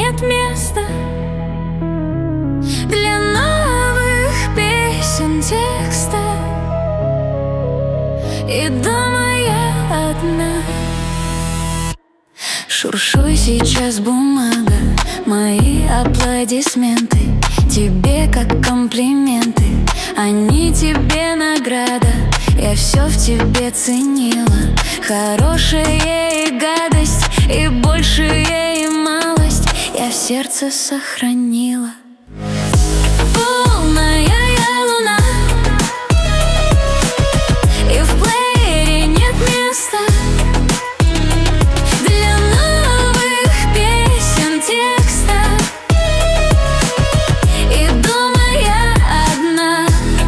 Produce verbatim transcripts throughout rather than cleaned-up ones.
нет места для новых песен, текста. И дома я одна. Шуршуй сейчас бумага, мои аплодисменты тебе как комплименты, они тебе награда. Я все в тебе ценила, хорошее и гадость, и большее и малость я в сердце сохранила. Полная я луна, и в плеере нет места для новых песен, текста. И дома я одна.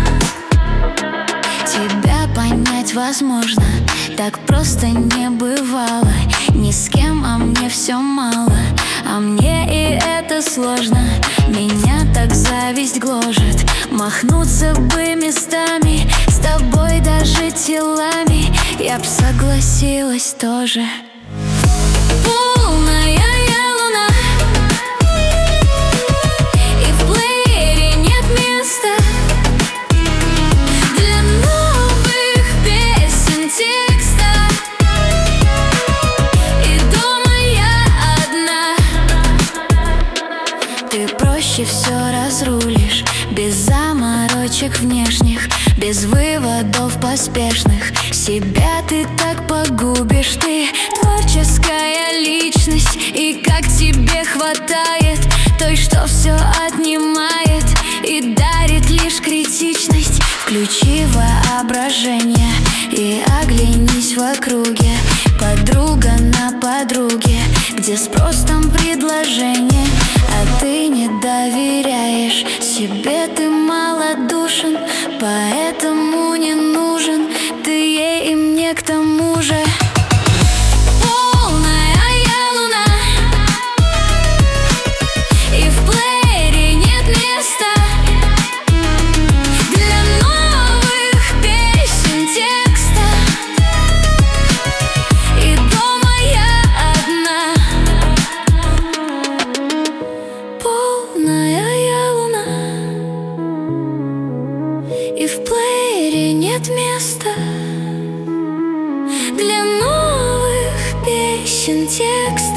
Тебя понять возможно, так просто не бывало ни с кем, а мне все мало. А мне и это сложно, меня так зависть гложет. Махнуться бы местами, с тобой даже телами я б согласилась тоже. Полная я луна, и в плеере нет места для новых песен, текста. И дома я одна. Ты проще все разрулишь, без заморочек внешних, без выводов поспешных. Себя ты так погубишь, ты творческая личность. И как тебе хватает той, что все отнимает и дарит лишь критичность. Включи воображение и оглянись в округе. Подруга на подруге, где спрос, там предложение. А ты не доверяешь себе, ты малодушен, поэтому не нужен ты ей и мне к тому же. Полная я луна, и в плеере нет места для новых песен, текста. И дома я одна. Полная я луна, и в плеере нет места для новых песен, текста.